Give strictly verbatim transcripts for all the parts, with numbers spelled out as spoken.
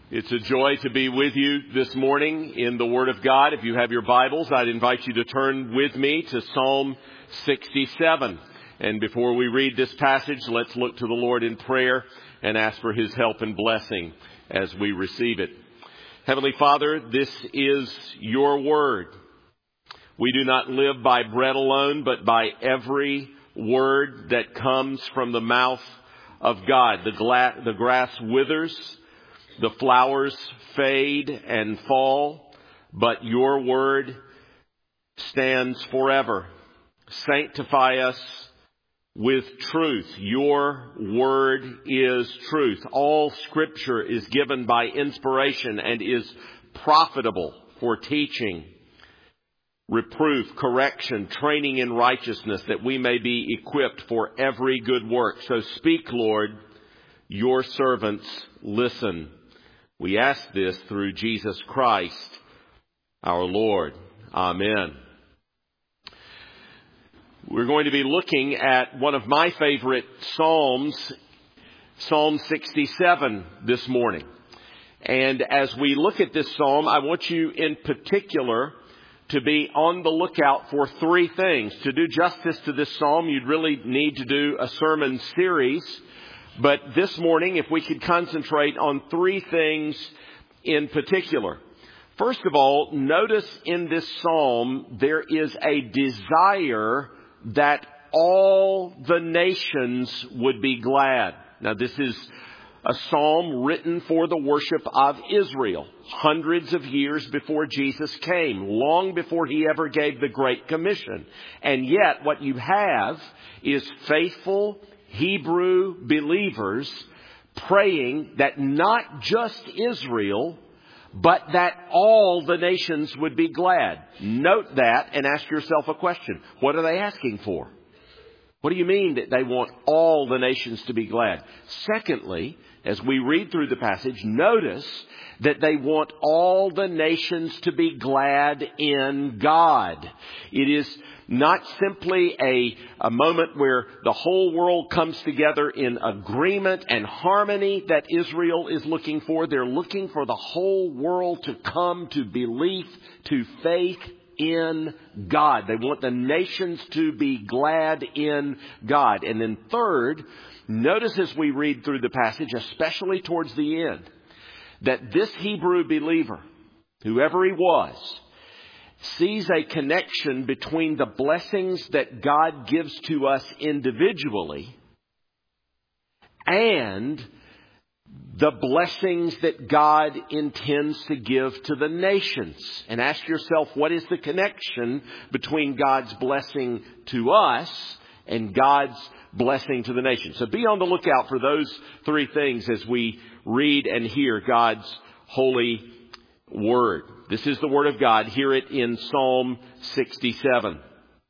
It's a joy to be with you this morning in the Word of God. If you have your Bibles, I'd invite you to turn with me to Psalm sixty-seven. And before we read this passage, let's look to the Lord in prayer and ask for His help and blessing as we receive it. Heavenly Father, this is your Word. We do not live by bread alone, but by every word that comes from the mouth of God. The, gla- the grass withers, the flowers fade and fall, but your word stands forever. Sanctify us with truth. Your word is truth. All Scripture is given by inspiration and is profitable for teaching, reproof, correction, training in righteousness, that we may be equipped for every good work. So speak, Lord, your servants listen. We ask this through Jesus Christ, our Lord. Amen. We're going to be looking at one of my favorite Psalms, Psalm sixty-seven, this morning. And as we look at this Psalm, I want you in particular to be on the lookout for three things. To do justice to this Psalm, you'd really need to do a sermon series. But this morning, if we could concentrate on three things in particular. First of all, notice in this psalm, there is a desire that all the nations would be glad. Now, this is a psalm written for the worship of Israel, hundreds of years before Jesus came, long before he ever gave the Great Commission. And yet, what you have is faithful Hebrew believers praying that not just Israel, but that all the nations would be glad. Note that and ask yourself a question. What are they asking for? What do you mean that they want all the nations to be glad? Secondly, as we read through the passage, notice that they want all the nations to be glad in God. It is not simply a, a moment where the whole world comes together in agreement and harmony that Israel is looking for. They're looking for the whole world to come to belief, to faith in God. They want the nations to be glad in God. And then third, notice as we read through the passage, especially towards the end, that this Hebrew believer, whoever he was, sees a connection between the blessings that God gives to us individually and the blessings that God intends to give to the nations. And ask yourself, what is the connection between God's blessing to us and God's blessing to the nations? So be on the lookout for those three things as we read and hear God's holy word. This is the word of God. Hear it in Psalm sixty-seven.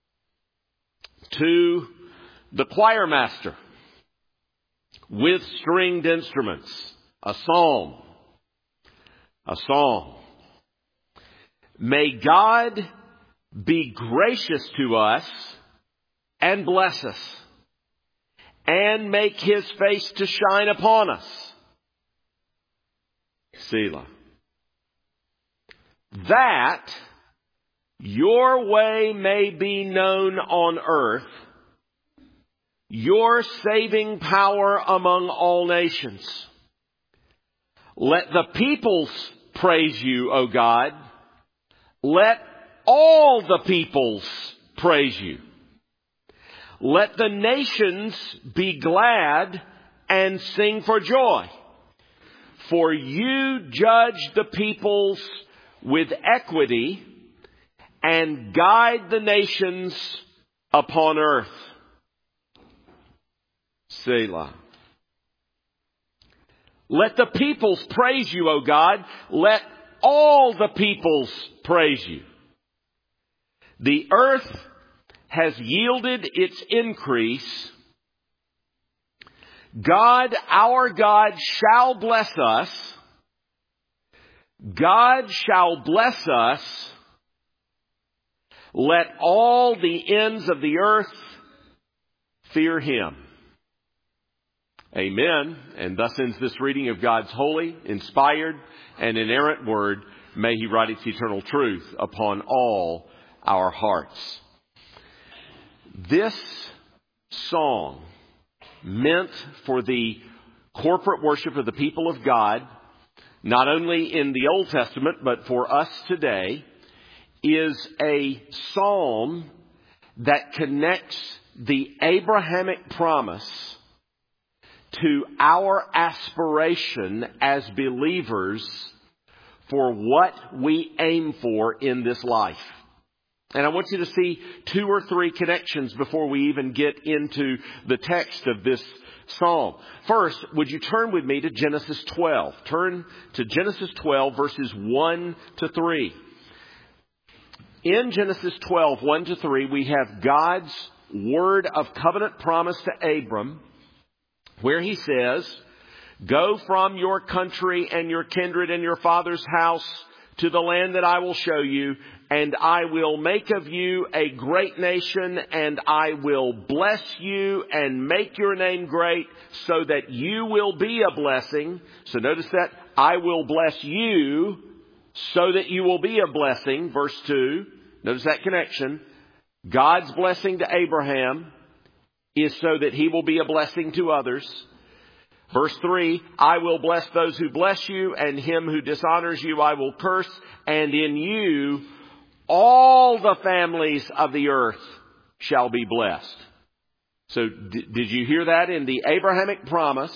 To the choir master with stringed instruments, a psalm, a song. May God be gracious to us and bless us and make his face to shine upon us. Selah. That your way may be known on earth, your saving power among all nations. Let the peoples praise you, O God. Let all the peoples praise you. Let the nations be glad and sing for joy. For you judge the peoples with equity and guide the nations upon earth. Selah. Let the peoples praise you, O God. Let all the peoples praise you. The earth has yielded its increase. God, our God, shall bless us. God shall bless us. Let all the ends of the earth fear him. Amen. And thus ends this reading of God's holy, inspired, and inerrant word. May He write its eternal truth upon all our hearts. This song, meant for the corporate worship of the people of God, not only in the Old Testament, but for us today, is a psalm that connects the Abrahamic promise to our aspiration as believers for what we aim for in this life. And I want you to see two or three connections before we even get into the text of this psalm. First, would you turn with me to Genesis twelve? Turn to Genesis twelve, verses one to three. In Genesis twelve, one to three, we have God's word of covenant promise to Abram, where He says, "Go from your country and your kindred and your father's house to the land that I will show you, and I will make of you a great nation, and I will bless you and make your name great so that you will be a blessing." So notice that, I will bless you so that you will be a blessing. Verse two, notice that connection. God's blessing to Abraham is so that he will be a blessing to others. Verse three, I will bless those who bless you, and him who dishonors you I will curse, and in you all the families of the earth shall be blessed. So d- did you hear that? In the Abrahamic promise,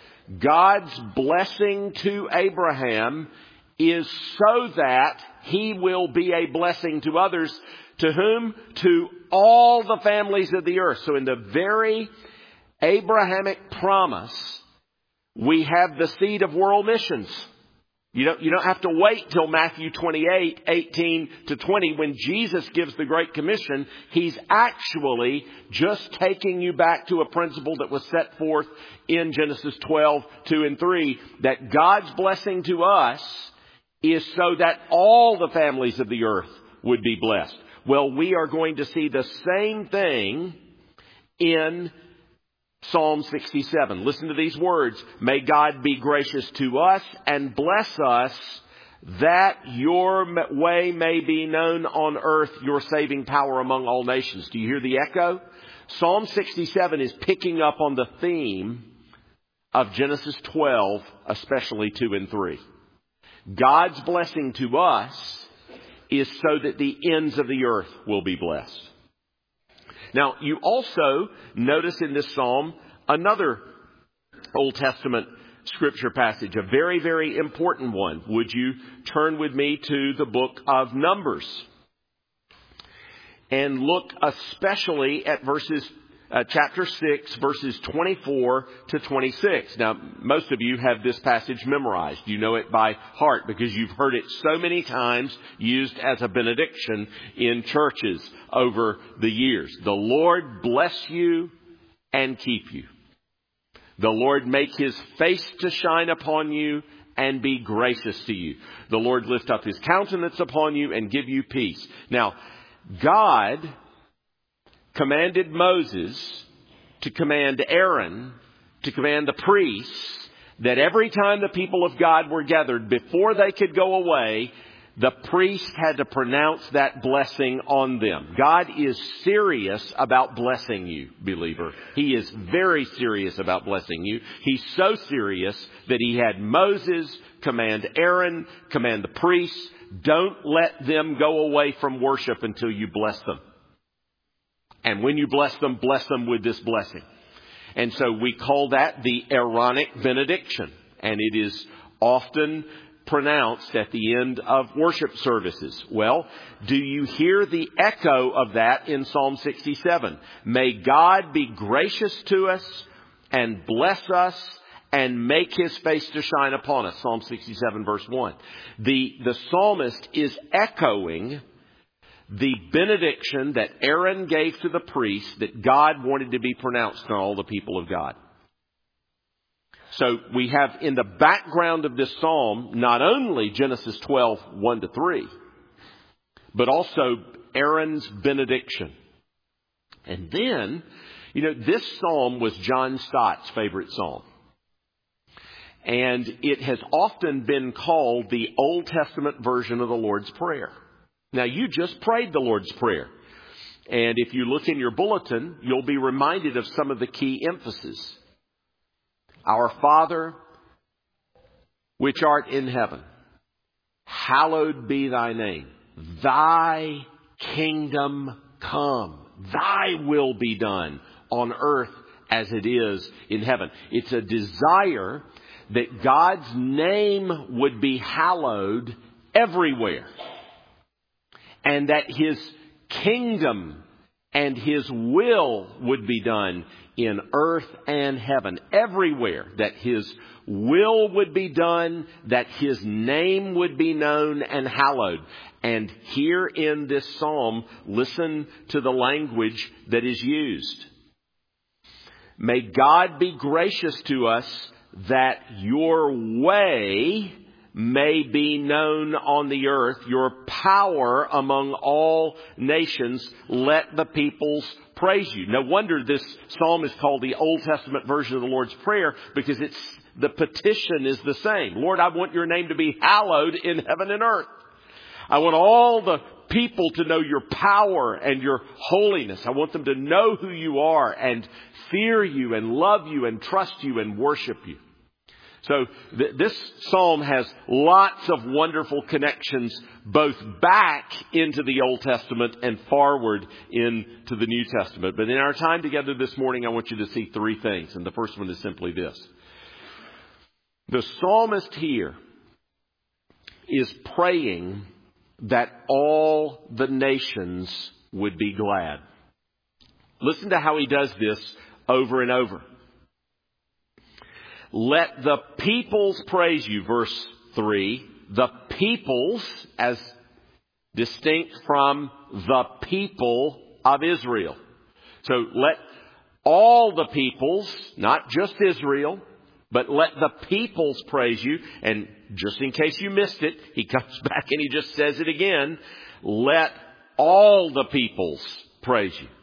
God's blessing to Abraham is so that he will be a blessing to others. To whom? To all the families of the earth. So in the very Abrahamic promise, we have the seed of world missions. You don't, you don't have to wait till Matthew twenty-eight, eighteen to twenty when Jesus gives the Great Commission. He's actually just taking you back to a principle that was set forth in Genesis twelve, two and three, that God's blessing to us is so that all the families of the earth would be blessed. Well, we are going to see the same thing in Psalm sixty-seven. Listen to these words. May God be gracious to us and bless us, that your way may be known on earth, your saving power among all nations. Do you hear the echo? Psalm sixty-seven is picking up on the theme of Genesis twelve, especially two and three. God's blessing to us is so that the ends of the earth will be blessed. Now, you also notice in this psalm another Old Testament scripture passage, a very, very important one. Would you turn with me to the book of Numbers and look especially at verses Uh, chapter six, verses twenty-four to twenty-six. Now, most of you have this passage memorized. You know it by heart because you've heard it so many times used as a benediction in churches over the years. The Lord bless you and keep you. The Lord make His face to shine upon you and be gracious to you. The Lord lift up His countenance upon you and give you peace. Now, God commanded Moses to command Aaron, to command the priests, that every time the people of God were gathered, before they could go away, the priest had to pronounce that blessing on them. God is serious about blessing you, believer. He is very serious about blessing you. He's so serious that He had Moses command Aaron, command the priests, don't let them go away from worship until you bless them. And when you bless them, bless them with this blessing. And so we call that the Aaronic benediction. And it is often pronounced at the end of worship services. Well, do you hear the echo of that in Psalm sixty-seven? May God be gracious to us and bless us and make His face to shine upon us. Psalm sixty-seven, verse one. The, the psalmist is echoing the benediction that Aaron gave to the priest that God wanted to be pronounced on all the people of God. So we have in the background of this psalm not only Genesis twelve, one to three, but also Aaron's benediction. And then You know, this psalm was John Stott's favorite psalm. And it has often been called the Old Testament version of the Lord's Prayer. Now, you just prayed the Lord's Prayer. And if you look in your bulletin, you'll be reminded of some of the key emphasis. Our Father, which art in heaven, hallowed be thy name. Thy kingdom come. Thy will be done on earth as it is in heaven. It's a desire that God's name would be hallowed everywhere. And that His kingdom and His will would be done in earth and heaven. Everywhere. That His will would be done. That His name would be known and hallowed. And here in this psalm, listen to the language that is used. May God be gracious to us that your way may be known on the earth, your power among all nations. Let the peoples praise you. No wonder this psalm is called the Old Testament version of the Lord's Prayer, because it's the petition is the same. Lord, I want your name to be hallowed in heaven and earth. I want all the people to know your power and your holiness. I want them to know who you are and fear you and love you and trust you and worship you. So th- this psalm has lots of wonderful connections both back into the Old Testament and forward into the New Testament. But in our time together this morning, I want you to see three things. And the first one is simply this. The psalmist here is praying that all the nations would be glad. Listen to how he does this over and over. Let the peoples praise you, verse three. The peoples, as distinct from the people of Israel. So let all the peoples, not just Israel, but let the peoples praise you. And just in case you missed it, he comes back and he just says it again. Let all the peoples praise you.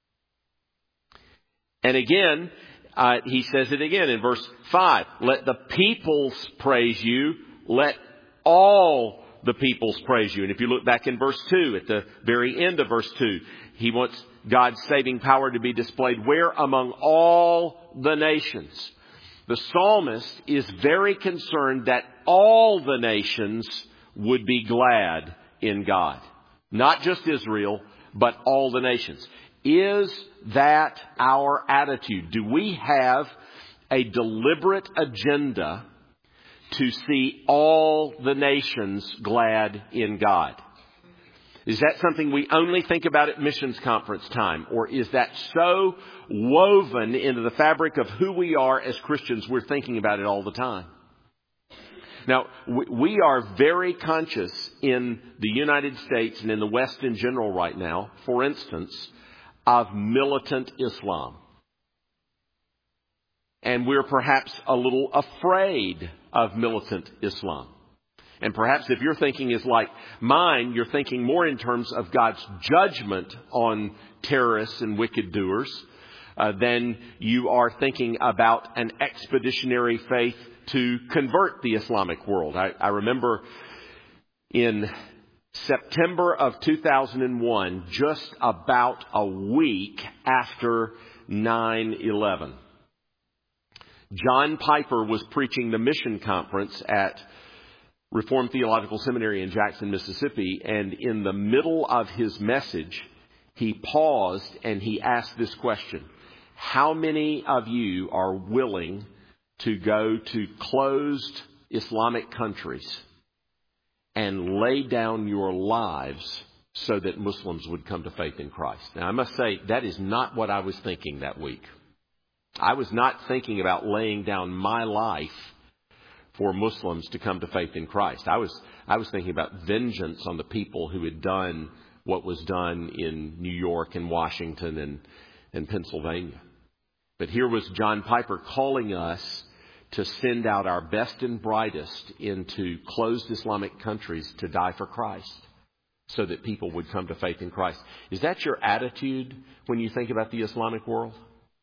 And again, uh, he says it again in verse five. Let the peoples praise you. Let all the peoples praise you. And if you look back in verse two, at the very end of verse two, he wants God's saving power to be displayed where? Among all the nations. The psalmist is very concerned that all the nations would be glad in God. Not just Israel, but all the nations. Is that our attitude? Do we have a deliberate agenda to see all the nations glad in God? Is that something we only think about at missions conference time? Or is that so woven into the fabric of who we are as Christians, we're thinking about it all the time? Now, we are very conscious in the United States and in the West in general right now, for instance, of militant Islam. And we're perhaps a little afraid of militant Islam. And perhaps if your thinking is like mine, you're thinking more in terms of God's judgment on terrorists and wicked doers uh, than you are thinking about an expeditionary faith to convert the Islamic world. I, I remember in September of two thousand one, just about a week after nine eleven, John Piper was preaching the mission conference at Reformed Theological Seminary in Jackson, Mississippi, and in the middle of his message, he paused and he asked this question. How many of you are willing to go to closed Islamic countries and lay down your lives so that Muslims would come to faith in Christ? Now, I must say, that is not what I was thinking that week. I was not thinking about laying down my life for Muslims to come to faith in Christ. I was I was thinking about vengeance on the people who had done what was done in New York and Washington and, and Pennsylvania. But here was John Piper calling us to send out our best and brightest into closed Islamic countries to die for Christ so that people would come to faith in Christ. Is that your attitude when you think about the Islamic world?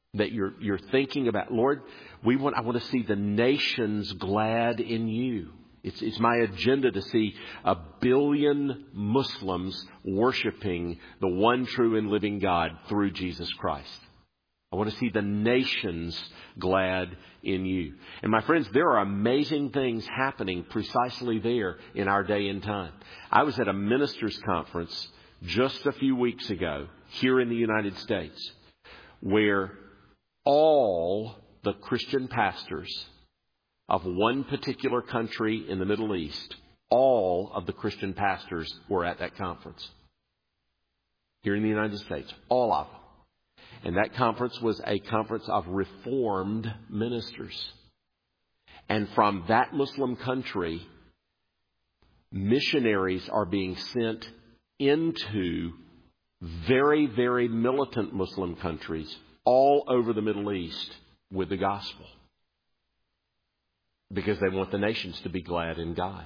that you're you're thinking about, Lord, we want I want to see the nations glad in you. It's, it's my agenda to see a billion Muslims worshiping the one true and living God through Jesus Christ. I want to see the nations glad in you. And my friends, there are amazing things happening precisely there in our day and time. I was at a ministers' conference just a few weeks ago here in the United States, where all the Christian pastors of one particular country in the Middle East, all of the Christian pastors were at that conference here in the United States, all of them. And that conference was a conference of Reformed ministers. And from that Muslim country, missionaries are being sent into very, very militant Muslim countries all over the Middle East with the gospel, because they want the nations to be glad in God.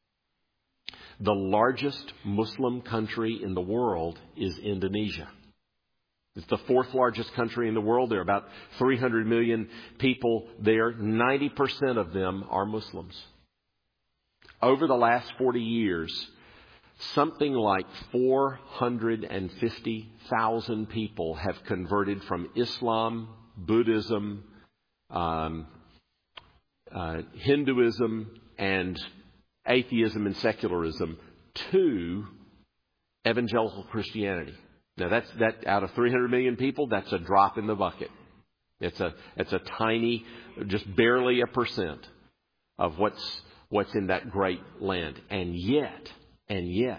The largest Muslim country in the world is Indonesia. It's the fourth largest country in the world. There are about three hundred million people there. ninety percent of them are Muslims. Over the last forty years, something like four hundred fifty thousand people have converted from Islam, Buddhism, um, uh, Hinduism, and atheism and secularism to evangelical Christianity. Now, that's that out of three hundred million people, that's a drop in the bucket. It's a it's a tiny, just barely a percent of what's what's in that great land. And yet, and yet,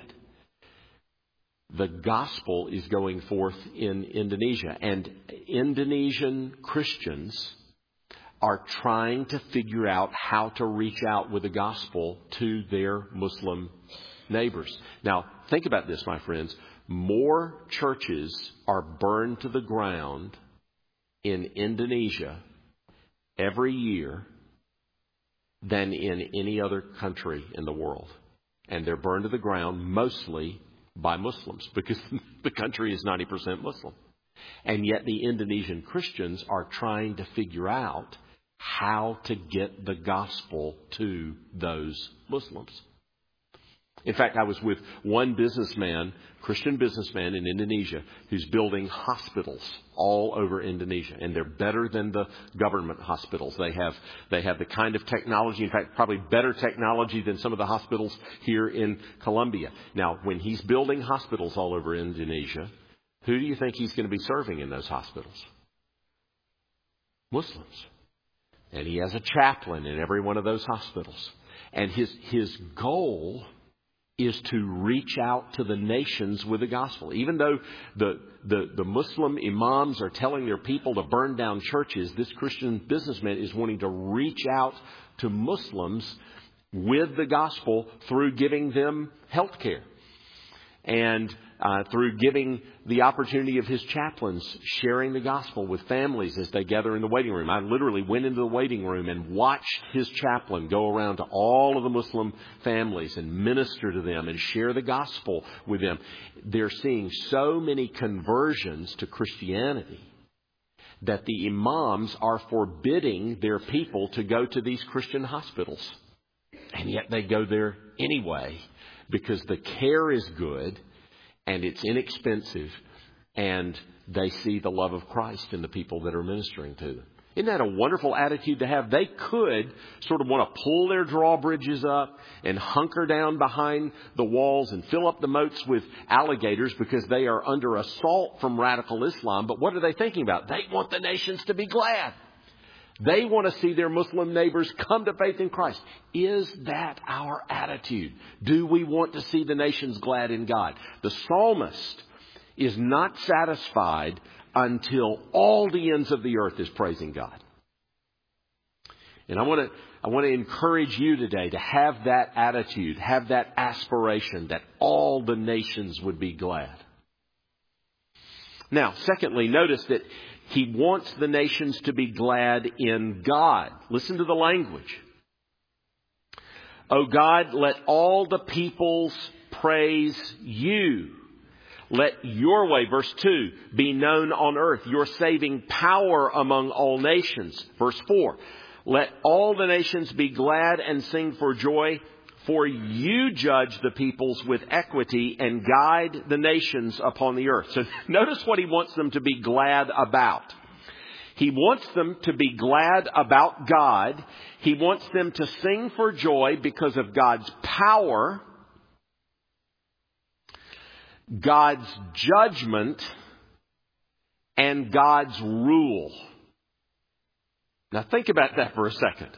the gospel is going forth in Indonesia, and Indonesian Christians are trying to figure out how to reach out with the gospel to their Muslim neighbors. Now, think about this, my friends. More churches are burned to the ground in Indonesia every year than in any other country in the world. And they're burned to the ground mostly by Muslims, because the country is ninety percent Muslim. And yet the Indonesian Christians are trying to figure out how to get the gospel to those Muslims. In fact, I was with one businessman, Christian businessman in Indonesia, who's building hospitals all over Indonesia. And they're better than the government hospitals. They have they have the kind of technology, in fact, probably better technology than some of the hospitals here in Colombia. Now, when he's building hospitals all over Indonesia, who do you think he's going to be serving in those hospitals? Muslims. And he has a chaplain in every one of those hospitals. And his his goal is to reach out to the nations with the gospel. Even though the, the, the Muslim imams are telling their people to burn down churches, this Christian businessman is wanting to reach out to Muslims with the gospel through giving them health care. And uh, through giving the opportunity of his chaplains sharing the gospel with families as they gather in the waiting room. I literally went into the waiting room and watched his chaplain go around to all of the Muslim families and minister to them and share the gospel with them. They're seeing so many conversions to Christianity that the imams are forbidding their people to go to these Christian hospitals. And yet they go there anyway, because the care is good and it's inexpensive, and they see the love of Christ in the people that are ministering to them. Isn't that a wonderful attitude to have? They could sort of want to pull their drawbridges up and hunker down behind the walls and fill up the moats with alligators because they are under assault from radical Islam. But what are they thinking about? They want the nations to be glad. They want to see their Muslim neighbors come to faith in Christ. Is that our attitude? Do we want to see the nations glad in God? The psalmist is not satisfied until all the ends of the earth is praising God. And I want to I want to encourage you today to have that attitude, have that aspiration that all the nations would be glad. Now, secondly, notice that he wants the nations to be glad in God. Listen to the language. O God, let all the peoples praise you. Let your way, verse two, be known on earth, your saving power among all nations. Verse four, let all the nations be glad and sing for joy, for you judge the peoples with equity and guide the nations upon the earth. So notice what he wants them to be glad about. He wants them to be glad about God. He wants them to sing for joy because of God's power, God's judgment, and God's rule. Now think about that for a second.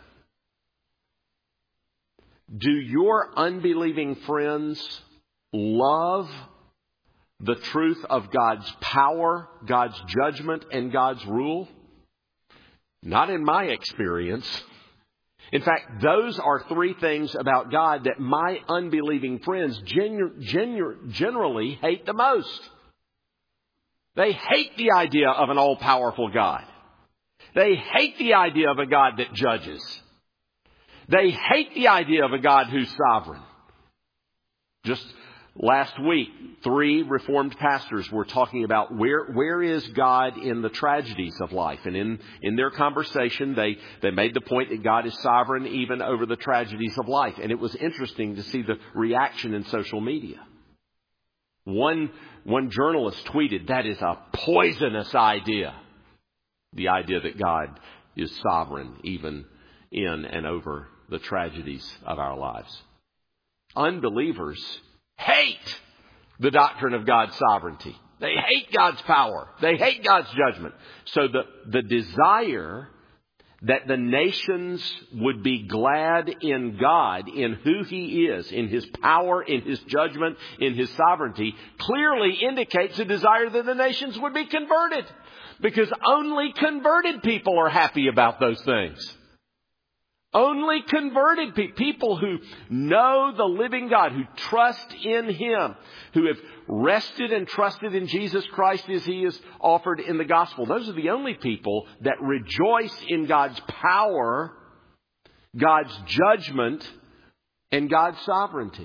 Do your unbelieving friends love the truth of God's power, God's judgment, and God's rule? Not in my experience. In fact, those are three things about God that my unbelieving friends genu- genu- generally hate the most. They hate the idea of an all-powerful God. They hate the idea of a God that judges. They hate the idea of a God who's sovereign. Just last week, three Reformed pastors were talking about where where is God in the tragedies of life. And in, in their conversation, they, they made the point that God is sovereign even over the tragedies of life. And it was interesting to see the reaction in social media. One, one journalist tweeted, that is a poisonous idea. The idea that God is sovereign even in and over the tragedies of our lives. Unbelievers hate the doctrine of God's sovereignty. They hate God's power. They hate God's judgment. So the, the desire that the nations would be glad in God, in who He is, in His power, in His judgment, in His sovereignty, clearly indicates a desire that the nations would be converted. Because only converted people are happy about those things. Only converted pe- people who know the living God, who trust in Him, who have rested and trusted in Jesus Christ as He is offered in the gospel. Those are the only people that rejoice in God's power, God's judgment, and God's sovereignty.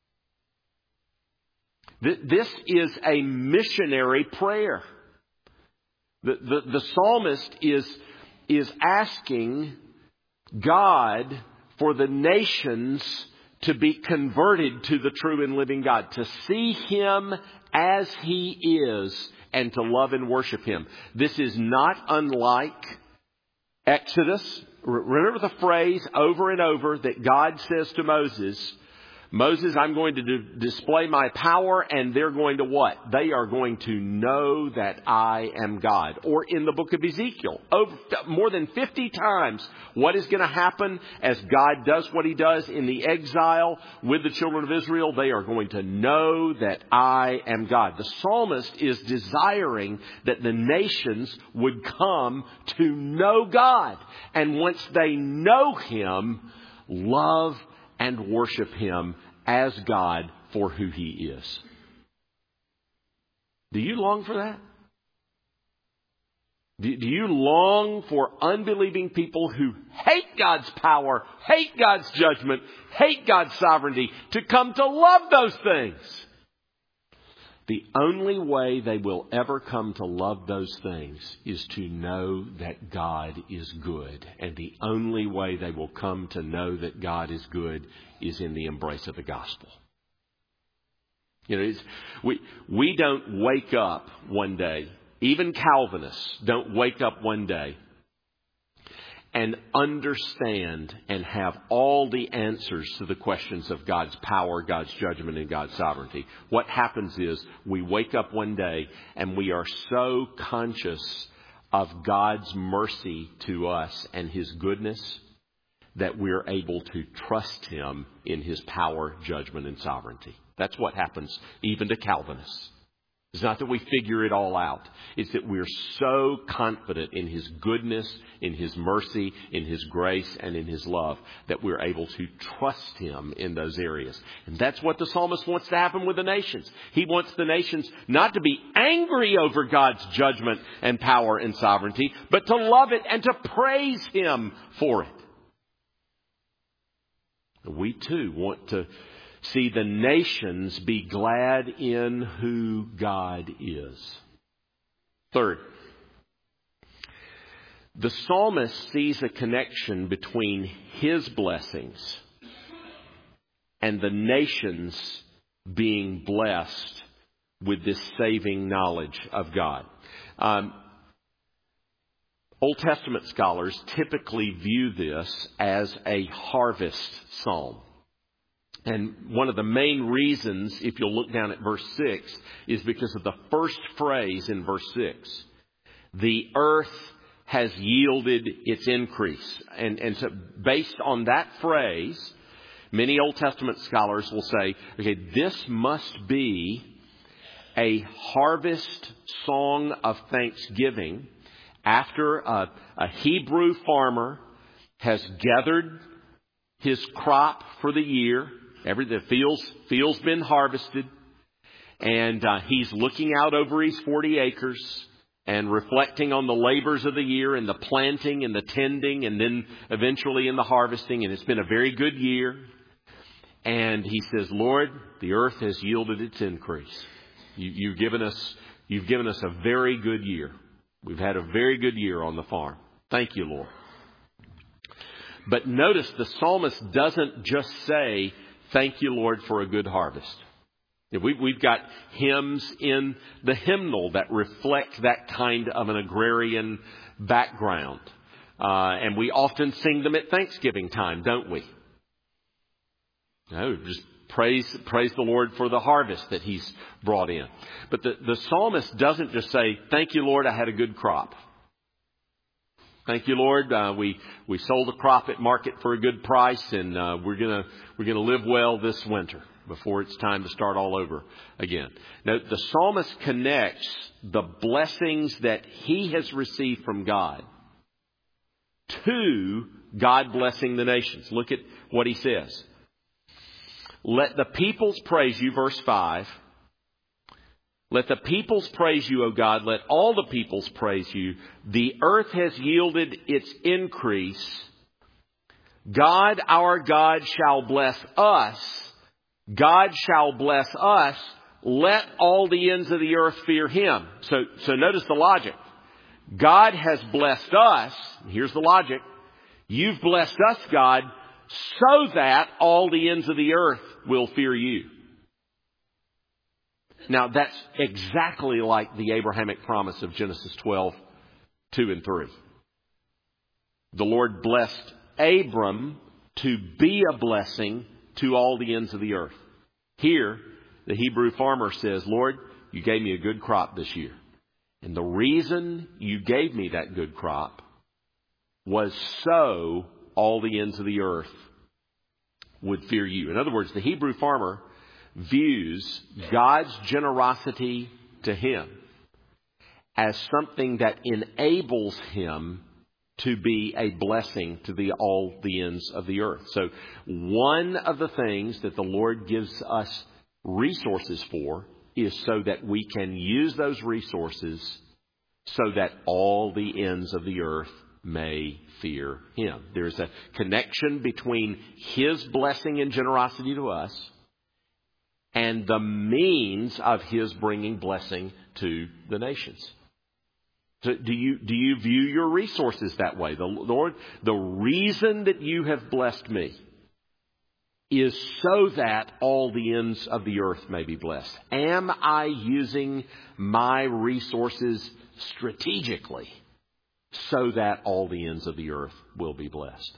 Th- this is a missionary prayer. The, the, the psalmist is, is asking God for the nations to be converted to the true and living God, to see Him as He is and to love and worship Him. This is not unlike Exodus. Remember the phrase over and over that God says to Moses, Moses, I'm going to do, display my power, and they're going to what? They are going to know that I am God. Or in the book of Ezekiel, over, more than fifty times, what is going to happen as God does what He does in the exile with the children of Israel? They are going to know that I am God. The psalmist is desiring that the nations would come to know God. And once they know Him, love and worship Him as God for who He is. Do you long for that? Do, do you long for unbelieving people who hate God's power, hate God's judgment, hate God's sovereignty to come to love those things? The only way they will ever come to love those things is to know that God is good. And the only way they will come to know that God is good is in the embrace of the gospel. You know, it's, we, we don't wake up one day, even Calvinists don't wake up one day and understand and have all the answers to the questions of God's power, God's judgment, and God's sovereignty. What happens is we wake up one day and we are so conscious of God's mercy to us and His goodness that we're able to trust Him in His power, judgment, and sovereignty. That's what happens even to Calvinists. It's not that we figure it all out. It's that we're so confident in His goodness, in His mercy, in His grace, and in His love that we're able to trust Him in those areas. And that's what the psalmist wants to happen with the nations. He wants the nations not to be angry over God's judgment and power and sovereignty, but to love it and to praise Him for it. We too want to See the nations be glad in who God is. Third, the psalmist sees a connection between his blessings and the nations being blessed with this saving knowledge of God. Um, Old Testament scholars typically view this as a harvest psalm. And one of the main reasons, if you'll look down at verse six, is because of the first phrase in verse six. The earth has yielded its increase. And, and so based on that phrase, many Old Testament scholars will say, okay, this must be a harvest song of thanksgiving after a, a Hebrew farmer has gathered his crop for the year. Every, the field's, field's been harvested. And uh, he's looking out over his forty acres and reflecting on the labors of the year and the planting and the tending and then eventually in the harvesting. And it's been a very good year. And he says, Lord, the earth has yielded its increase. You, you've given us, you've given us a very good year. We've had a very good year on the farm. Thank you, Lord. But notice the psalmist doesn't just say, thank you, Lord, for a good harvest. We've, we've got hymns in the hymnal that reflect that kind of an agrarian background. Uh, and we often sing them at Thanksgiving time, don't we? No, just praise, praise the Lord for the harvest that He's brought in. But the, the psalmist doesn't just say, thank you, Lord, I had a good crop. Thank you, Lord. Uh, we, we sold a crop at market for a good price, and uh, we're gonna, we're gonna live well this winter before it's time to start all over again. Now, the psalmist connects the blessings that he has received from God to God blessing the nations. Look at what he says. Let the peoples praise you, verse five. Let the peoples praise you, O God. Let all the peoples praise you. The earth has yielded its increase. God, our God, shall bless us. God shall bless us. Let all the ends of the earth fear Him. So, so notice the logic. God has blessed us. Here's the logic. You've blessed us, God, so that all the ends of the earth will fear you. Now, that's exactly like the Abrahamic promise of Genesis twelve, two and three. The Lord blessed Abram to be a blessing to all the ends of the earth. Here, the Hebrew farmer says, Lord, you gave me a good crop this year. And the reason you gave me that good crop was so all the ends of the earth would fear you. In other words, the Hebrew farmer views God's generosity to him as something that enables him to be a blessing to the all the ends of the earth. So one of the things that the Lord gives us resources for is so that we can use those resources so that all the ends of the earth may fear Him. There's a connection between His blessing and generosity to us and the means of His bringing blessing to the nations. So do you, do you view your resources that way? The Lord, the reason that you have blessed me is so that all the ends of the earth may be blessed. Am I using my resources strategically so that all the ends of the earth will be blessed?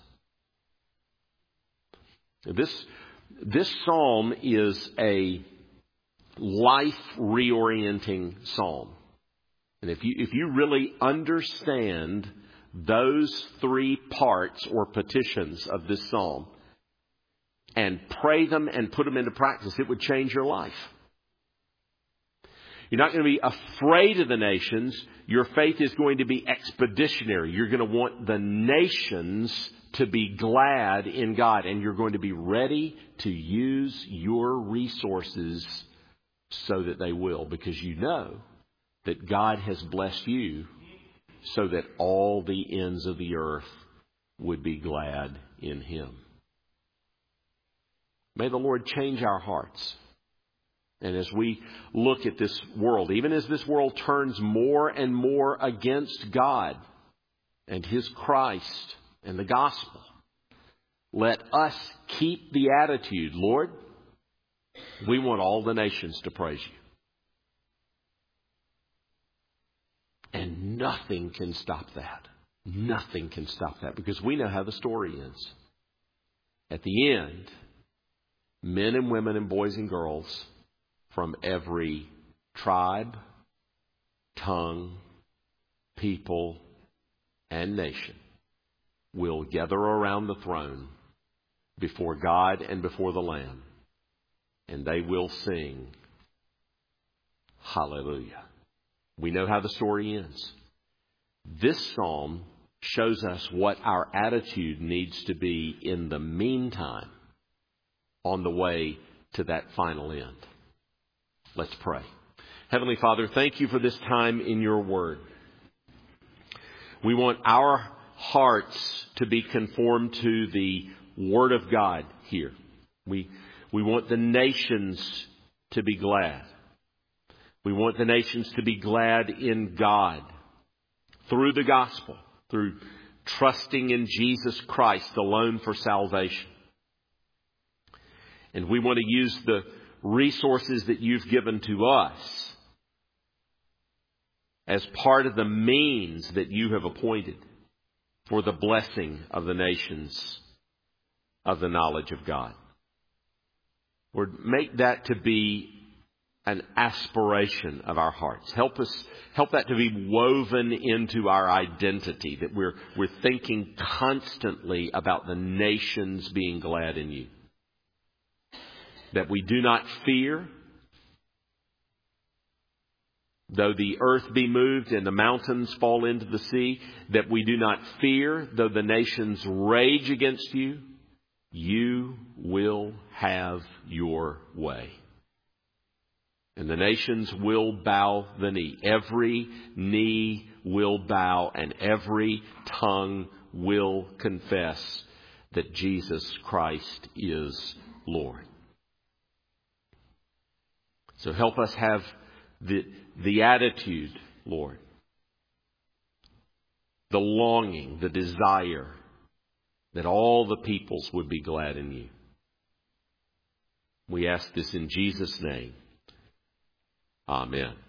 This, this psalm is a life reorienting psalm. And if you, if you really understand those three parts or petitions of this psalm and pray them and put them into practice, it would change your life. You're not going to be afraid of the nations. Your faith is going to be expeditionary. You're going to want the nations to be glad in God. And you're going to be ready to use your resources so that they will. Because you know that God has blessed you so that all the ends of the earth would be glad in Him. May the Lord change our hearts. And as we look at this world, even as this world turns more and more against God and His Christ and the gospel, let us keep the attitude, Lord, we want all the nations to praise you. And nothing can stop that. Nothing can stop that, because we know how the story ends. At the end, men and women and boys and girls from every tribe, tongue, people, and nation will gather around the throne before God and before the Lamb, and they will sing hallelujah. We know how the story ends. This psalm shows us what our attitude needs to be in the meantime on the way to that final end. Let's pray. Heavenly Father, thank you for this time in your word. We want our hearts to be conformed to the word of God here. We, we want the nations to be glad. We want the nations to be glad in God through the gospel, through trusting in Jesus Christ alone for salvation. And we want to use the resources that you've given to us as part of the means that you have appointed for the blessing of the nations of the knowledge of God. Lord, make that to be an aspiration of our hearts. Help us, help that to be woven into our identity, that we're, we're thinking constantly about the nations being glad in you. That we do not fear, though the earth be moved and the mountains fall into the sea, that we do not fear, though the nations rage against you, you will have your way. And the nations will bow the knee. Every knee will bow and every tongue will confess that Jesus Christ is Lord. So help us have the, the attitude, Lord, the longing, the desire that all the peoples would be glad in you. We ask this in Jesus' name. Amen.